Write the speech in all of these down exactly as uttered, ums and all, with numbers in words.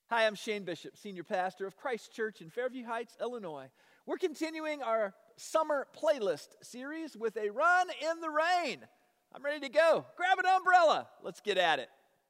Hi, I'm Shane Bishop, Senior Pastor of Christ Church in Fairview Heights, Illinois. We're continuing our summer playlist series with a run in the rain. I'm ready to go. Grab an umbrella. Let's get at it.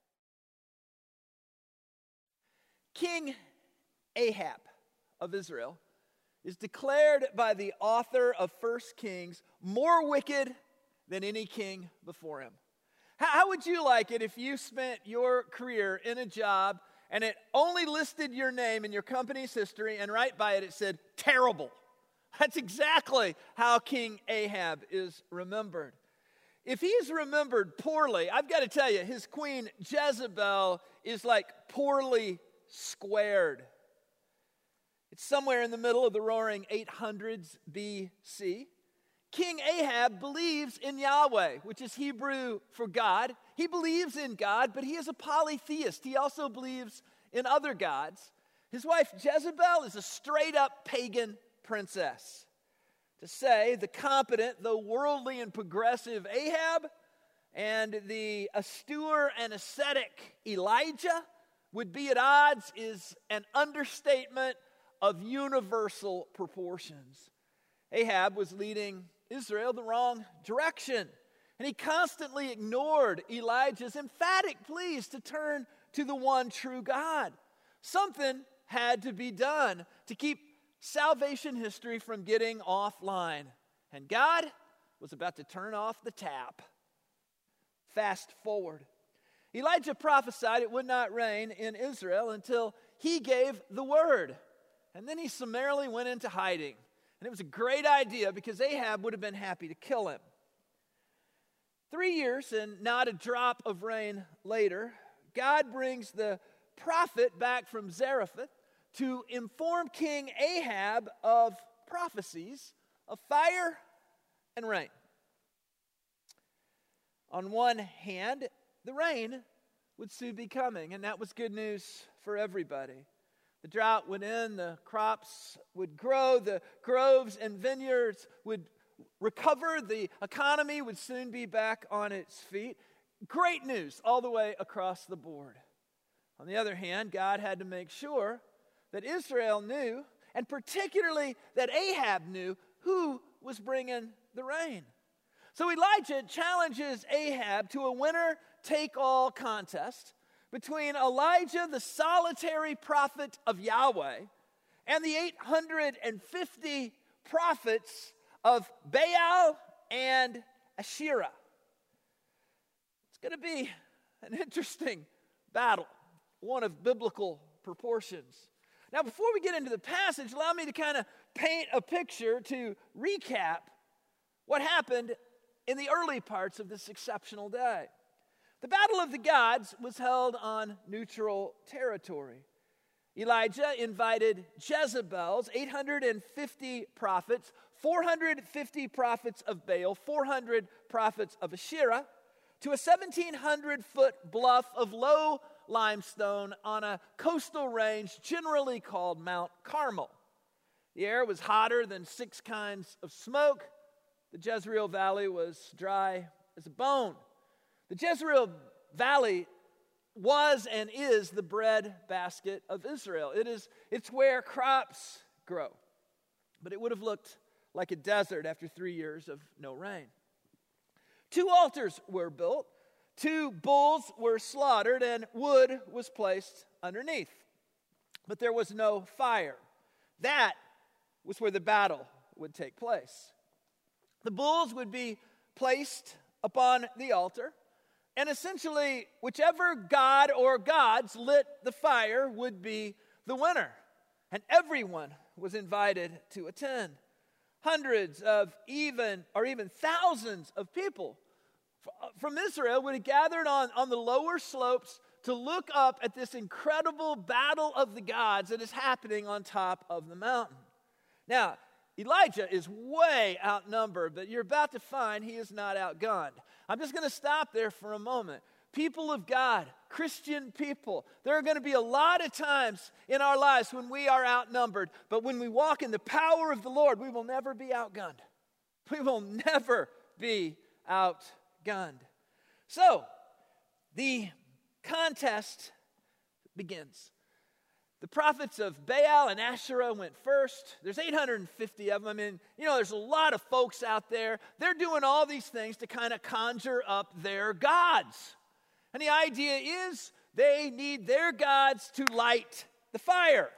King Ahab of Israel is declared by the author of First Kings more wicked than any king before him. How would you like it if you spent your career in a job and it only listed your name in your company's history, and right by it, it said, terrible? That's exactly how King Ahab is remembered. If he's remembered poorly, I've got to tell you, his queen Jezebel is like poorly squared. It's somewhere in the middle of the roaring eight hundreds B C. King Ahab believes in Yahweh, which is Hebrew for God. He believes in God, but he is a polytheist. He also believes in other gods. His wife Jezebel is a straight-up pagan princess. To say the competent, though worldly and progressive Ahab and the austere and ascetic Elijah would be at odds is an understatement of universal proportions. Ahab was leading Israel the wrong direction, and he constantly ignored Elijah's emphatic pleas to turn to the one true God. Something had to be done to keep salvation history from getting offline, and God was about to turn off the tap. Fast forward. Elijah prophesied it would not rain in Israel until he gave the word, and then he summarily went into hiding. And it was a great idea because Ahab would have been happy to kill him. Three years and not a drop of rain later, God brings the prophet back from Zarephath to inform King Ahab of prophecies of fire and rain. On one hand, the rain would soon be coming, and that was good news for everybody. The drought would end, the crops would grow, the groves and vineyards would recover, the economy would soon be back on its feet. Great news all the way across the board. On the other hand, God had to make sure that Israel knew, and particularly that Ahab knew, who was bringing the rain. So Elijah challenges Ahab to a winner-take-all contest between Elijah, the solitary prophet of Yahweh, and the eight hundred fifty prophets of Baal and Asherah. It's going to be an interesting battle, one of biblical proportions. Now, before we get into the passage, allow me to kind of paint a picture to recap what happened in the early parts of this exceptional day. The Battle of the Gods was held on neutral territory. Elijah invited Jezebel's eight hundred fifty prophets, four hundred fifty prophets of Baal, four hundred prophets of Asherah, to a seventeen hundred foot bluff of low limestone on a coastal range generally called Mount Carmel. The air was hotter than six kinds of smoke. The Jezreel Valley was dry as a bone. The Jezreel Valley was and is the bread basket of Israel. It is, it's where crops grow. But it would have looked like a desert after three years of no rain. Two altars were built, two bulls were slaughtered, and wood was placed underneath. But there was no fire. That was where the battle would take place. The bulls would be placed upon the altar, and essentially, whichever god or gods lit the fire would be the winner. And everyone was invited to attend. Hundreds of even, or even thousands of people from Israel would have gathered on, on the lower slopes to look up at this incredible battle of the gods that is happening on top of the mountain. Now, Elijah is way outnumbered, but you're about to find he is not outgunned. I'm just going to stop there for a moment. People of God, Christian people, there are going to be a lot of times in our lives when we are outnumbered, but when we walk in the power of the Lord, we will never be outgunned. We will never be outgunned. So, the contest begins. The prophets of Baal and Asherah went first. There's eight hundred fifty of them. I mean, you know, there's a lot of folks out there. They're doing all these things to kind of conjure up their gods. And the idea is they need their gods to light the fire.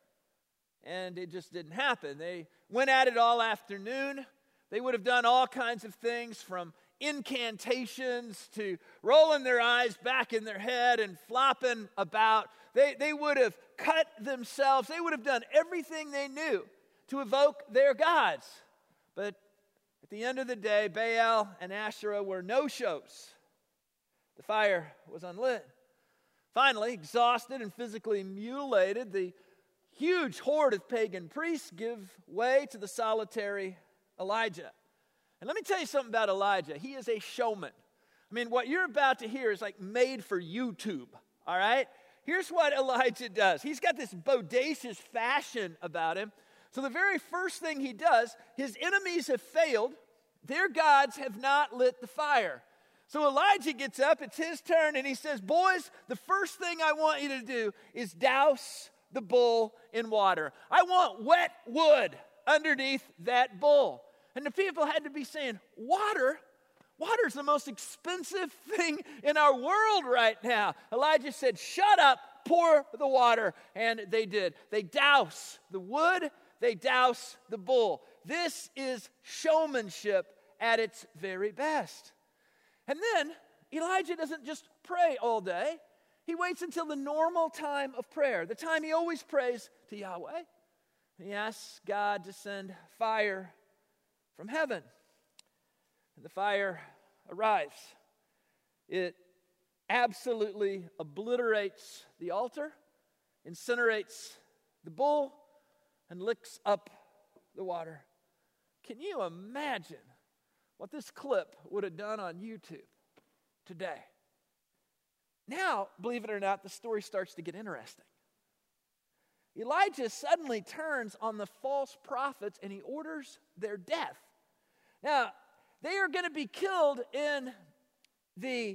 And it just didn't happen. They went at it all afternoon. They would have done all kinds of things from incantations to rolling their eyes back in their head and flopping about. They, they would have cut themselves. They would have done everything they knew to evoke their gods. But at the end of the day, Baal and Asherah were no-shows. The fire was unlit. Finally, exhausted and physically mutilated, the huge horde of pagan priests give way to the solitary Elijah. And let me tell you something about Elijah. He is a showman. I mean, what you're about to hear is like made for YouTube, all right? Here's what Elijah does. He's got this bodacious fashion about him. So the very first thing he does, his enemies have failed. Their gods have not lit the fire. So Elijah gets up, it's his turn, and he says, boys, the first thing I want you to do is douse the bull in water. I want wet wood underneath that bull. And the people had to be saying, water? Water's the most expensive thing in our world right now. Elijah said, shut up, pour the water. And they did. They douse the wood, they douse the bull. This is showmanship at its very best. And then Elijah doesn't just pray all day. He waits until the normal time of prayer, the time he always prays to Yahweh. And he asks God to send fire from heaven. And the fire arrives. It absolutely obliterates the altar, incinerates the bull, and licks up the water. Can you imagine what this clip would have done on YouTube today? Now, believe it or not, the story starts to get interesting. Elijah suddenly turns on the false prophets and he orders their death. Now, they are going to be killed in the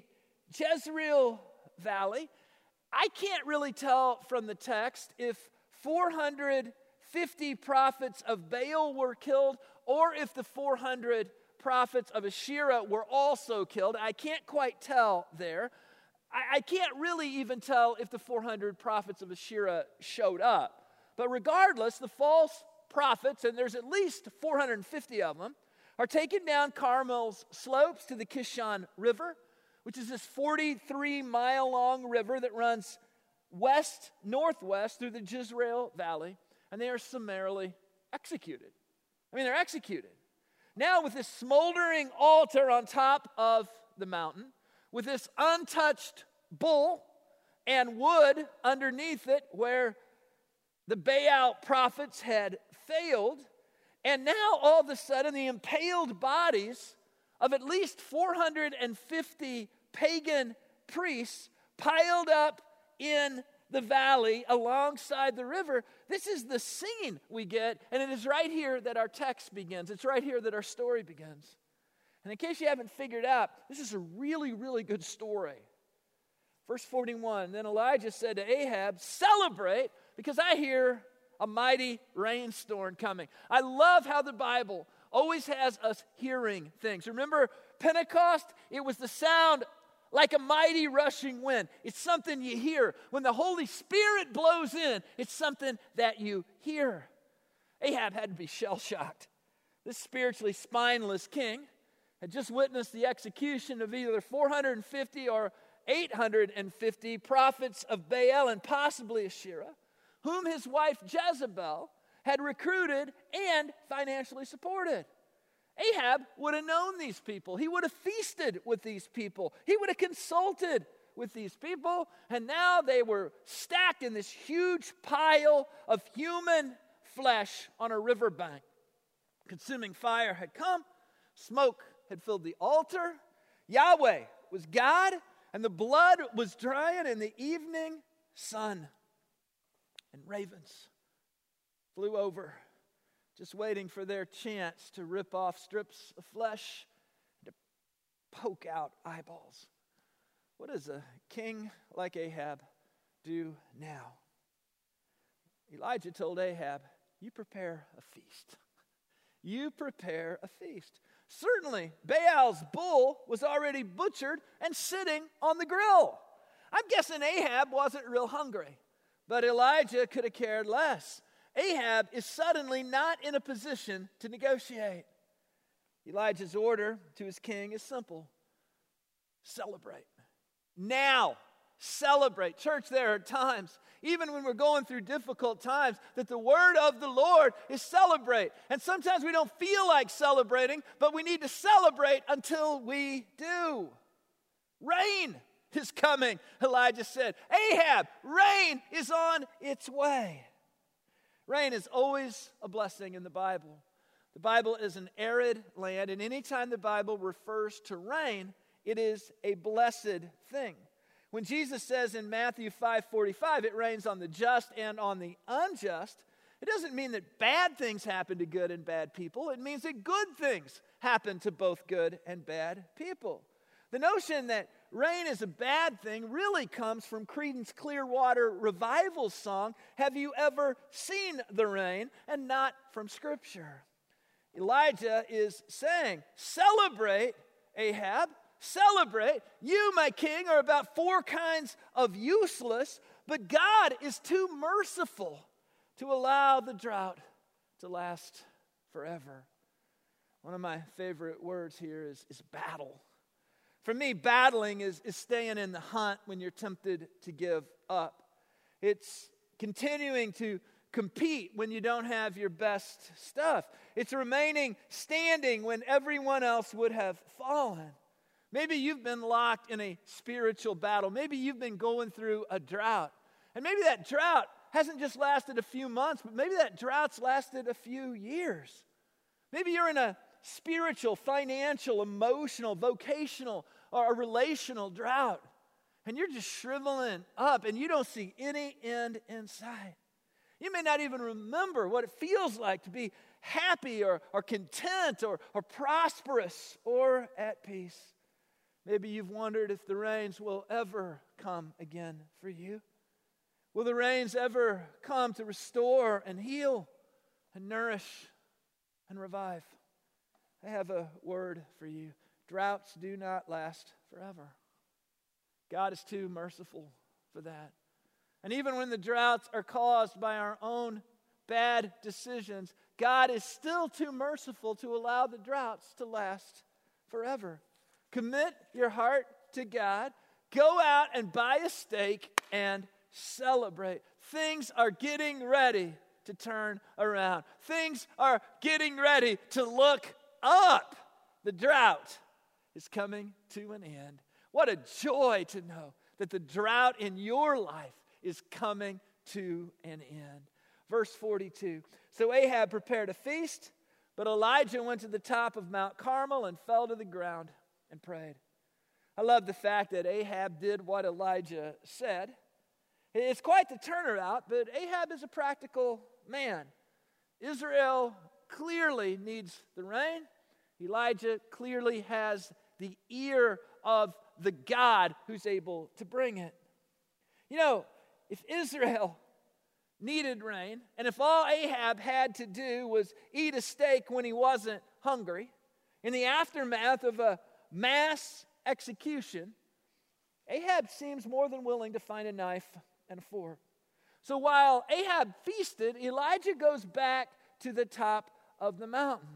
Jezreel Valley. I can't really tell from the text if four hundred fifty prophets of Baal were killed or if the four hundred prophets of Asherah were also killed. I can't quite tell there. I, I can't really even tell if the four hundred prophets of Asherah showed up. But regardless, the false prophets, and there's at least four hundred fifty of them, are taken down Carmel's slopes to the Kishon River, which is this forty-three mile long river that runs west, northwest through the Jezreel Valley, and they are summarily executed. I mean, they're executed. Now, with this smoldering altar on top of the mountain, with this untouched bull and wood underneath it where the Baal prophets had failed, and now all of a sudden the impaled bodies of at least four hundred fifty pagan priests piled up in the valley alongside the river. This is the scene we get, and it is right here that our text begins. It's right here that our story begins. And in case you haven't figured out, this is a really, really good story. Verse forty-one, then Elijah said to Ahab, celebrate, because I hear a mighty rainstorm coming. I love how the Bible always has us hearing things. Remember Pentecost? It was the sound like a mighty rushing wind. It's something you hear. When the Holy Spirit blows in, it's something that you hear. Ahab had to be shell-shocked. This spiritually spineless king had just witnessed the execution of either four hundred fifty or eight hundred fifty prophets of Baal and possibly Asherah, whom his wife Jezebel had recruited and financially supported. Ahab would have known these people. He would have feasted with these people. He would have consulted with these people. And now they were stacked in this huge pile of human flesh on a riverbank. Consuming fire had come. Smoke had filled the altar. Yahweh was God, and the blood was drying in the evening sun. And ravens flew over, just waiting for their chance to rip off strips of flesh and to poke out eyeballs. What does a king like Ahab do now? Elijah told Ahab, you prepare a feast. You prepare a feast. Certainly, Baal's bull was already butchered and sitting on the grill. I'm guessing Ahab wasn't real hungry, but Elijah could have cared less. Ahab is suddenly not in a position to negotiate. Elijah's order to his king is simple. Celebrate. Now, celebrate. Church, there are times, even when we're going through difficult times, that the word of the Lord is celebrate. And sometimes we don't feel like celebrating, but we need to celebrate until we do. Rain is coming, Elijah said. Ahab, rain is on its way. Rain is always a blessing in the Bible. The Bible is an arid land, and anytime the Bible refers to rain, it is a blessed thing. When Jesus says in Matthew five forty-five, it rains on the just and on the unjust, it doesn't mean that bad things happen to good and bad people. It means that good things happen to both good and bad people. The notion that rain is a bad thing really comes from Creedence Clearwater Revival's song, Have You Ever Seen the Rain? And not from Scripture. Elijah is saying, celebrate, Ahab, celebrate. You, my king, are about four kinds of useless, but God is too merciful to allow the drought to last forever. One of my favorite words here is, is battle. For me, battling is, is staying in the hunt when you're tempted to give up. It's continuing to compete when you don't have your best stuff. It's remaining standing when everyone else would have fallen. Maybe you've been locked in a spiritual battle. Maybe you've been going through a drought. And maybe that drought hasn't just lasted a few months, but maybe that drought's lasted a few years. Maybe you're in a spiritual, financial, emotional, vocational, or a relational drought. And you're just shriveling up and you don't see any end in sight. You may not even remember what it feels like to be happy or, or content or, or prosperous or at peace. Maybe you've wondered if the rains will ever come again for you. Will the rains ever come to restore and heal and nourish and revive? I have a word for you. Droughts do not last forever. God is too merciful for that. And even when the droughts are caused by our own bad decisions, God is still too merciful to allow the droughts to last forever. Commit your heart to God. Go out and buy a steak and celebrate. Things are getting ready to turn around. Things are getting ready to look up. The drought is coming to an end. What a joy to know that the drought in your life is coming to an end. Verse forty-two. So Ahab prepared a feast, but Elijah went to the top of Mount Carmel and fell to the ground and prayed. I love the fact that Ahab did what Elijah said. It's quite the turnaround, but Ahab is a practical man. Israel clearly needs the rain. Elijah clearly has the ear of the God who's able to bring it. You know, if Israel needed rain, and if all Ahab had to do was eat a steak when he wasn't hungry, in the aftermath of a mass execution, Ahab seems more than willing to find a knife and a fork. So while Ahab feasted, Elijah goes back to the top of the mountain.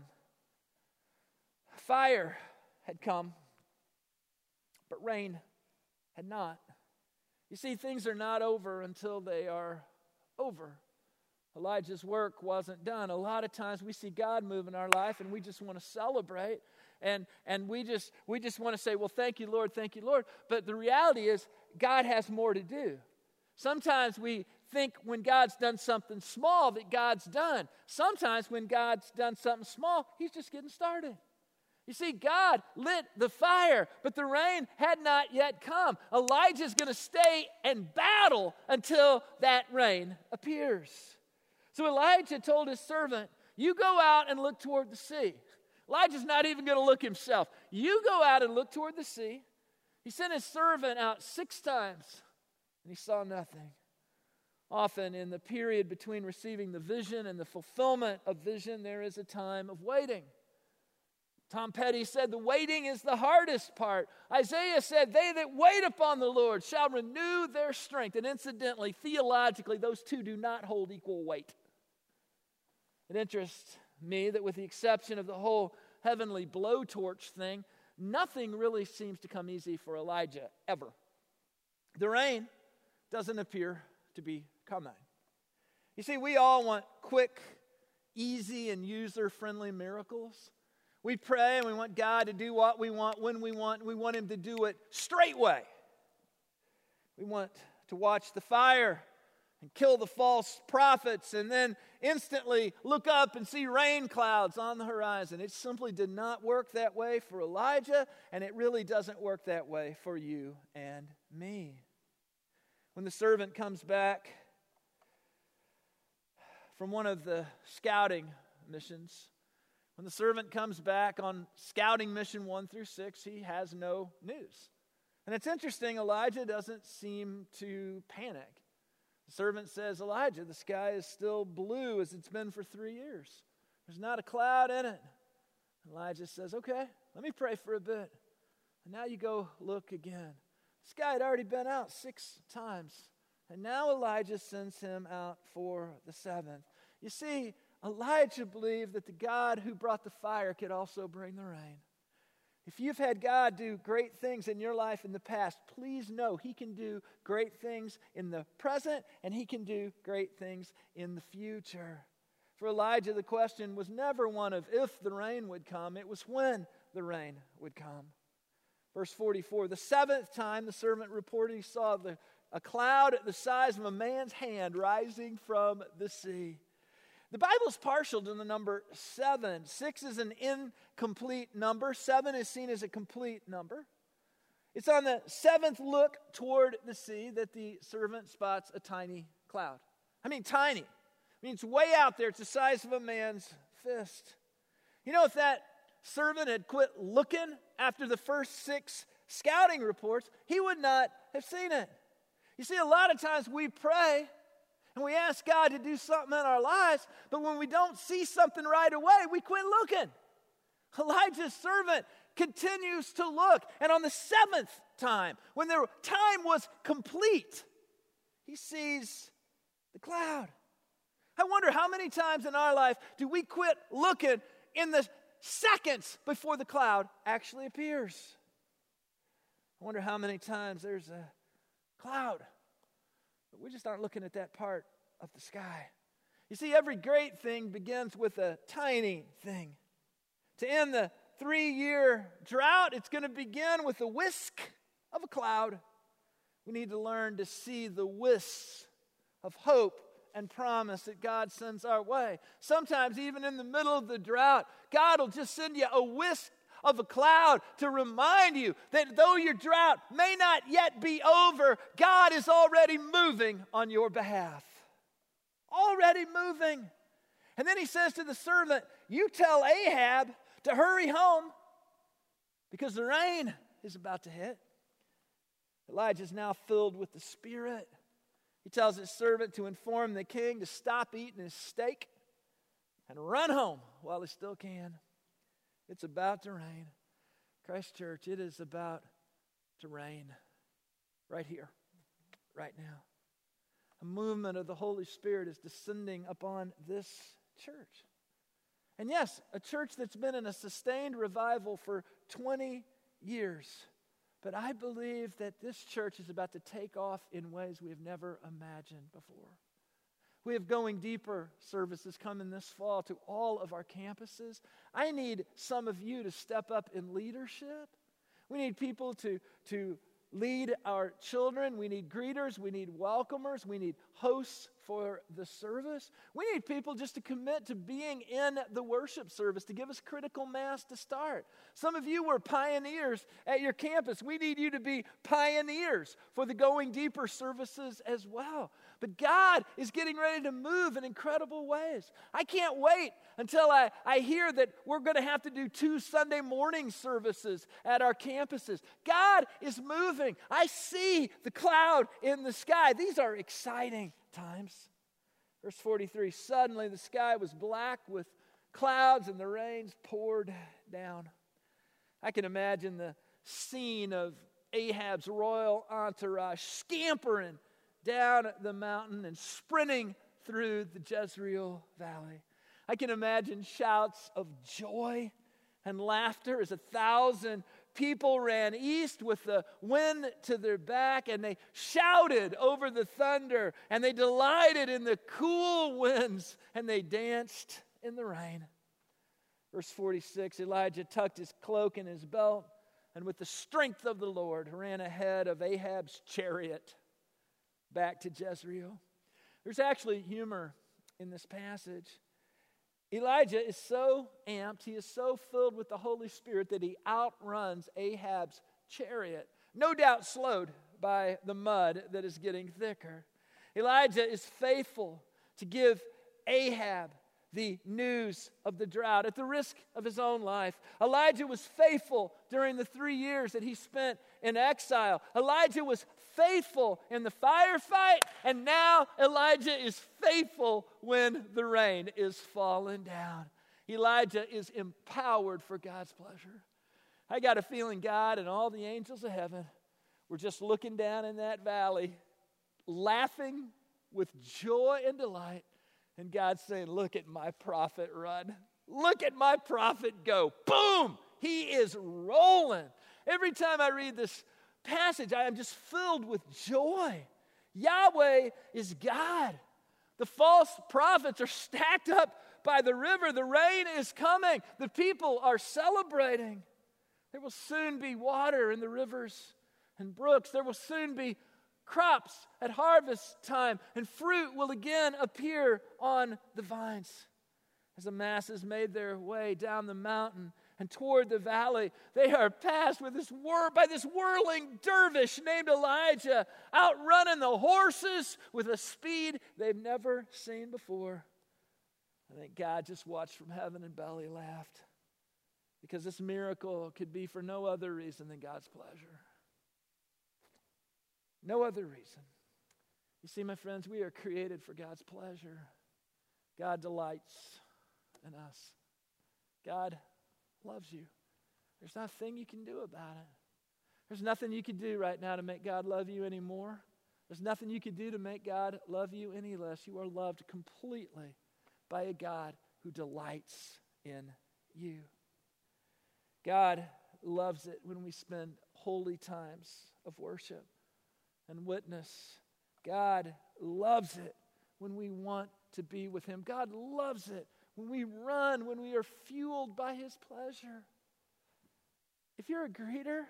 Fire had come, but rain had not. You see, things are not over until they are over. Elijah's work wasn't done. A lot of times we see God move in our life and we just want to celebrate and, and we just we just want to say, well, thank you, Lord, thank you, Lord. But the reality is God has more to do. Sometimes we think when God's done something small that God's done. Sometimes when God's done something small, he's just getting started. You see, God lit the fire, but the rain had not yet come. Elijah's going to stay and battle until that rain appears. So Elijah told his servant, you go out and look toward the sea. Elijah's not even going to look himself. You go out and look toward the sea. He sent his servant out six times, and he saw nothing. Often in the period between receiving the vision and the fulfillment of vision, there is a time of waiting. Tom Petty said, the waiting is the hardest part. Isaiah said, they that wait upon the Lord shall renew their strength. And incidentally, theologically, those two do not hold equal weight. It interests me that with the exception of the whole heavenly blowtorch thing, nothing really seems to come easy for Elijah, ever. The rain doesn't appear to be coming. You see, we all want quick, easy, and user-friendly miracles. We pray and we want God to do what we want, when we want. We want Him to do it straightway. We want to watch the fire and kill the false prophets and then instantly look up and see rain clouds on the horizon. It simply did not work that way for Elijah, and it really doesn't work that way for you and me. When the servant comes back from one of the scouting missions, when the servant comes back on scouting mission one through six, he has no news. And it's interesting, Elijah doesn't seem to panic. The servant says, Elijah, the sky is still blue as it's been for three years. There's not a cloud in it. Elijah says, okay, let me pray for a bit. And now you go look again. The sky had already been out six times. And now Elijah sends him out for the seventh. You see, Elijah believed that the God who brought the fire could also bring the rain. If you've had God do great things in your life in the past, please know He can do great things in the present and He can do great things in the future. For Elijah, the question was never one of if the rain would come, it was when the rain would come. Verse forty-four, the seventh time the servant reported he saw the, a cloud the size of a man's hand rising from the sea. The Bible's partial to the number seven. Six is an incomplete number. Seven is seen as a complete number. It's on the seventh look toward the sea that the servant spots a tiny cloud. I mean tiny. I mean it's way out there. It's the size of a man's fist. You know, if that servant had quit looking after the first six scouting reports, he would not have seen it. You see, a lot of times we pray and we ask God to do something in our lives, but when we don't see something right away, we quit looking. Elijah's servant continues to look, and on the seventh time, when the time was complete, he sees the cloud. I wonder how many times in our life do we quit looking in the seconds before the cloud actually appears? I wonder how many times there's a cloud, but we just aren't looking at that part of the sky. You see, every great thing begins with a tiny thing. To end the three-year drought, it's going to begin with a whisk of a cloud. We need to learn to see the wisps of hope and promise that God sends our way. Sometimes, even in the middle of the drought, God will just send you a wisp of a cloud to remind you that though your drought may not yet be over, God is already moving on your behalf. Already moving. And then he says to the servant, you tell Ahab to hurry home because the rain is about to hit. Elijah is now filled with the Spirit. He tells his servant to inform the king to stop eating his steak and run home while he still can. It's about to rain. Christ Church, it is about to rain right here, right now. A movement of the Holy Spirit is descending upon this church. And yes, a church that's been in a sustained revival for twenty years. But I believe that this church is about to take off in ways we have never imagined before. We have Going Deeper services coming this fall to all of our campuses. I need some of you to step up in leadership. We need people to, to lead our children. We need greeters. We need welcomers. We need hosts for the service. We need people just to commit to being in the worship service, to give us critical mass to start. Some of you were pioneers at your campus. We need you to be pioneers for the Going Deeper services as well. But God is getting ready to move in incredible ways. I can't wait until I, I hear that we're going to have to do two Sunday morning services at our campuses. God is moving. moving. I see the cloud in the sky. These are exciting times. Verse forty-three, suddenly the sky was black with clouds and the rains poured down. I can imagine the scene of Ahab's royal entourage scampering down the mountain and sprinting through the Jezreel Valley. I can imagine shouts of joy and laughter as a thousand people ran east with the wind to their back, and they shouted over the thunder, and they delighted in the cool winds, and they danced in the rain. Verse forty-six, Elijah tucked his cloak in his belt, and with the strength of the Lord ran ahead of Ahab's chariot back to Jezreel. There's actually humor in this passage. Elijah is so amped, he is so filled with the Holy Spirit that he outruns Ahab's chariot, no doubt slowed by the mud that is getting thicker. Elijah is faithful to give Ahab the news of the drought at the risk of his own life. Elijah was faithful during the three years that he spent in exile. Elijah was faithful in the firefight, and now Elijah is faithful when the rain is falling down. Elijah is empowered for God's pleasure. I got a feeling God and all the angels of heaven were just looking down in that valley, laughing with joy and delight. And God's saying, look at my prophet run. Look at my prophet go. Boom! He is rolling. Every time I read this passage, I am just filled with joy. Yahweh is God. The false prophets are stacked up by the river. The rain is coming. The people are celebrating. There will soon be water in the rivers and brooks. There will soon be crops at harvest time, and fruit will again appear on the vines. As the masses made their way down the mountain and toward the valley, they are passed with this whir- by this whirling dervish named Elijah, outrunning the horses with a speed they've never seen before. I think God just watched from heaven and belly laughed, because this miracle could be for no other reason than God's pleasure. No other reason. You see, my friends, we are created for God's pleasure. God delights in us. God loves you. There's nothing you can do about it. There's nothing you can do right now to make God love you anymore. There's nothing you can do to make God love you any less. You are loved completely by a God who delights in you. God loves it when we spend holy times of worship and witness. God loves it when we want to be with Him. God loves it when we run, when we are fueled by His pleasure. If you're a greeter,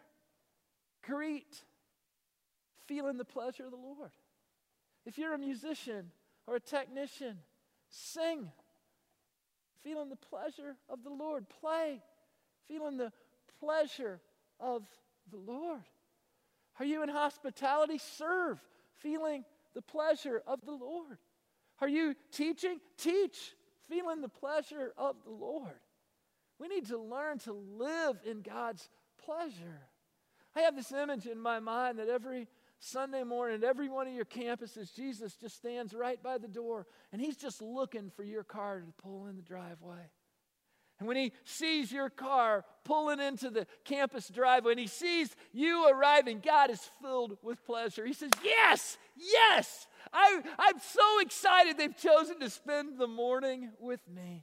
greet feeling the pleasure of the Lord. If you're a musician or a technician, sing feeling the pleasure of the Lord. Play feeling the pleasure of the Lord. Are you in hospitality? Serve, feeling the pleasure of the Lord. Are you teaching? Teach, feeling the pleasure of the Lord. We need to learn to live in God's pleasure. I have this image in my mind that every Sunday morning at every one of your campuses, Jesus just stands right by the door, and He's just looking for your car to pull in the driveway. And when He sees your car pulling into the campus driveway and He sees you arriving, God is filled with pleasure. He says, yes, yes, I, I'm so excited they've chosen to spend the morning with me.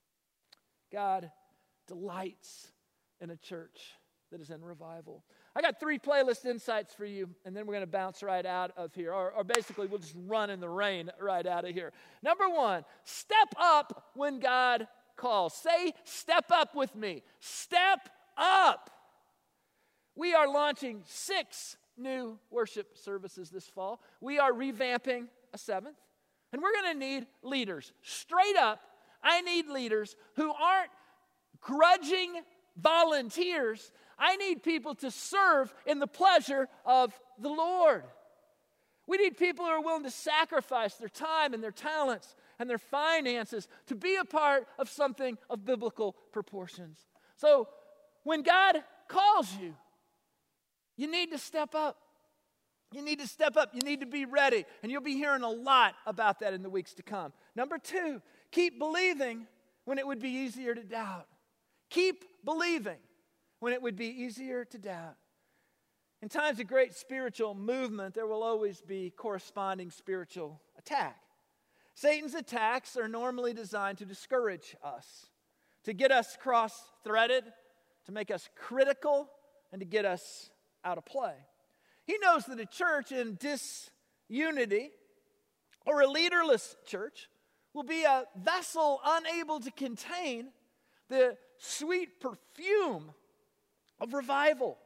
God delights in a church that is in revival. I got three playlist insights for you, and then we're going to bounce right out of here. Or, or basically, we'll just run in the rain right out of here. Number one, step up when God calls. Say, step up with me. Step up. We are launching six new worship services this fall. We are revamping a seventh. And we're going to need leaders. Straight up, I need leaders who aren't grudging volunteers. I need people to serve in the pleasure of the Lord. We need people who are willing to sacrifice their time and their talents and their finances to be a part of something of biblical proportions. So when God calls you, You need to step up. You need to step up. You need to be ready. And you'll be hearing a lot about that in the weeks to come. Number two, keep believing when it would be easier to doubt. Keep believing when it would be easier to doubt. In times of great spiritual movement, there will always be corresponding spiritual attack. Satan's attacks are normally designed to discourage us, to get us cross-threaded, to make us critical, and to get us out of play. He knows that a church in disunity or a leaderless church will be a vessel unable to contain the sweet perfume of revival.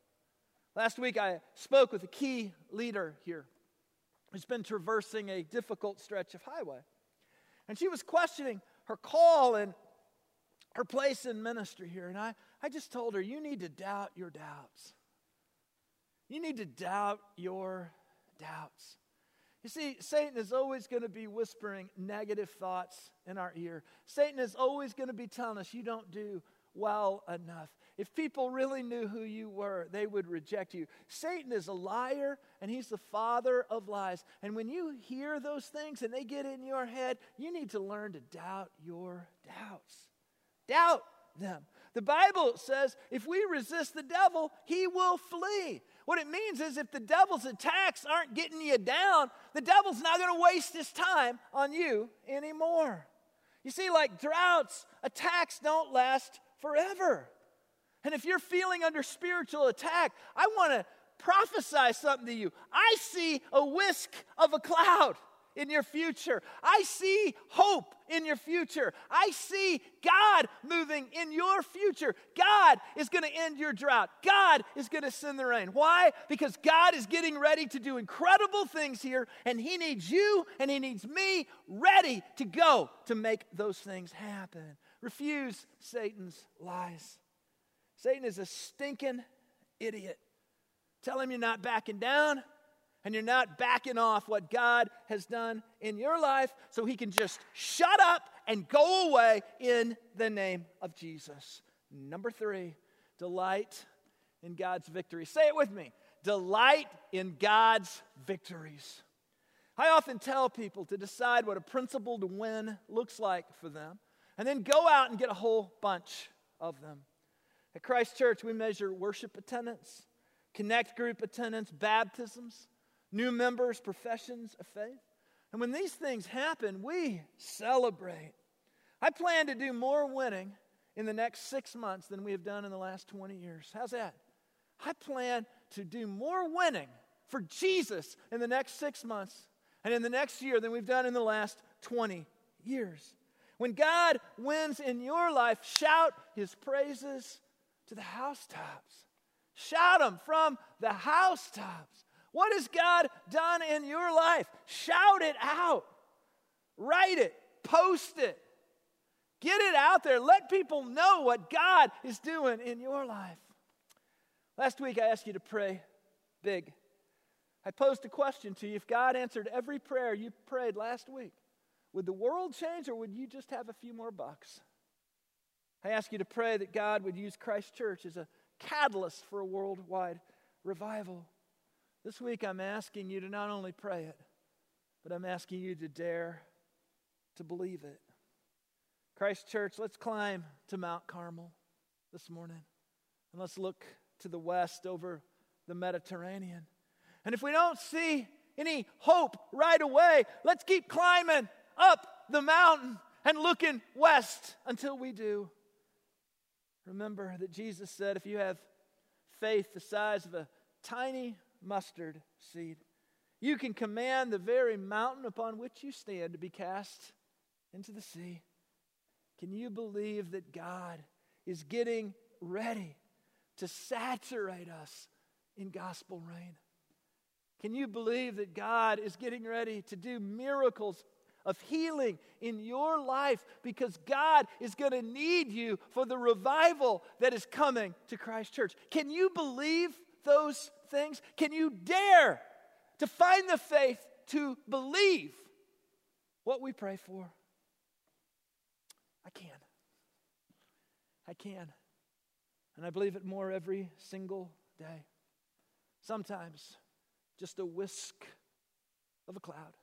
Last week I spoke with a key leader here who's been traversing a difficult stretch of highway. And she was questioning her call and her place in ministry here. And I, I just told her, you need to doubt your doubts. You need to doubt your doubts. You see, Satan is always going to be whispering negative thoughts in our ear. Satan is always going to be telling us you don't do well enough. If people really knew who you were, they would reject you. Satan is a liar, and he's the father of lies. And when you hear those things and they get in your head, you need to learn to doubt your doubts. Doubt them. The Bible says if we resist the devil, he will flee. What it means is if the devil's attacks aren't getting you down, the devil's not going to waste his time on you anymore. You see, like droughts, attacks don't last forever. And if you're feeling under spiritual attack, I want to prophesy something to you. I see a whisk of a cloud in your future. I see hope in your future. I see God moving in your future. God is going to end your drought. God is going to send the rain. Why? Because God is getting ready to do incredible things here, and he needs you and he needs me ready to go to make those things happen. Refuse Satan's lies. Satan is a stinking idiot. Tell him you're not backing down and you're not backing off what God has done in your life so he can just shut up and go away in the name of Jesus. Number three, delight in God's victory. Say it with me. Delight in God's victories. I often tell people to decide what a principled win looks like for them and then go out and get a whole bunch of them. At Christ Church, we measure worship attendance, connect group attendance, baptisms, new members, professions of faith. And when these things happen, we celebrate. I plan to do more winning in the next six months than we have done in the last twenty years. How's that? I plan to do more winning for Jesus in the next six months and in the next year than we've done in the last twenty years. When God wins in your life, shout his praises to the housetops. Shout them from the housetops. What has God done in your life? Shout it out. Write it. Post it. Get it out there. Let people know what God is doing in your life. Last week I asked you to pray big. I posed a question to you. If God answered every prayer you prayed last week, would the world change or would you just have a few more bucks? I ask you to pray that God would use Christ Church as a catalyst for a worldwide revival. This week I'm asking you to not only pray it, but I'm asking you to dare to believe it. Christ Church, let's climb to Mount Carmel this morning. And let's look to the west over the Mediterranean. And if we don't see any hope right away, let's keep climbing up the mountain and looking west until we do. Remember that Jesus said, if you have faith the size of a tiny mustard seed, you can command the very mountain upon which you stand to be cast into the sea. Can you believe that God is getting ready to saturate us in gospel rain? Can you believe that God is getting ready to do miracles of healing in your life because God is going to need you for the revival that is coming to Christ Church? Can you believe those things? Can you dare to find the faith to believe what we pray for? I can. I can. And I believe it more every single day. Sometimes just a whisk of a cloud,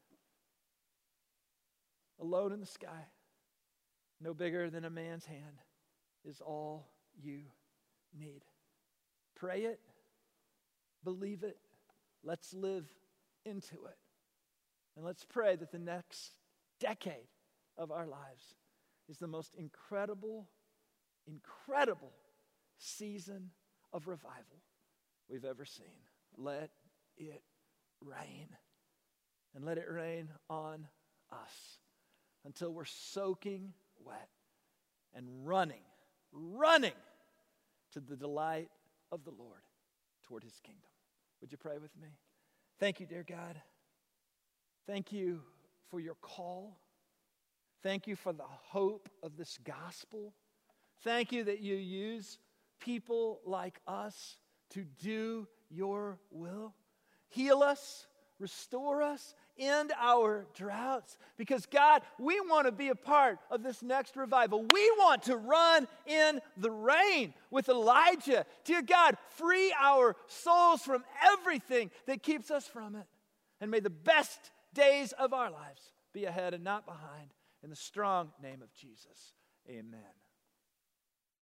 alone in the sky, no bigger than a man's hand, is all you need. Pray it, believe it, let's live into it. And let's pray that the next decade of our lives is the most incredible, incredible season of revival we've ever seen. Let it rain. And let it rain on us until we're soaking wet and running, running to the delight of the Lord toward his kingdom. Would you pray with me? Thank you, dear God. Thank you for your call. Thank you for the hope of this gospel. Thank you that you use people like us to do your will. Heal us, restore us, end our droughts. Because God, we want to be a part of this next revival. We want to run in the rain with Elijah. Dear God, free our souls from everything that keeps us from it. And may the best days of our lives be ahead and not behind. In the strong name of Jesus, amen.